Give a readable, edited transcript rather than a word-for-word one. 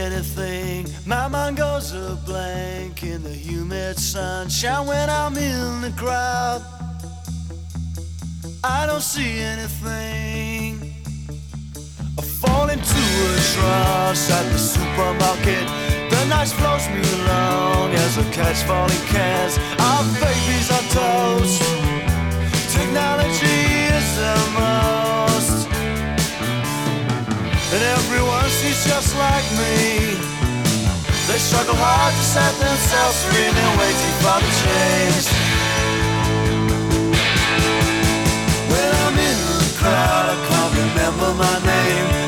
anything. My mind goes a blank in the humid sunshine when I'm in the crowd. I don't see anything. I fall into a trance at the supermarket. The night flows me along as I catch falling cans. Our babies on toast. Technology is the most. And everyone seems just like me. They struggle hard to set themselves free. They're waiting for the change. When I'm in the crowd, I can't remember my name.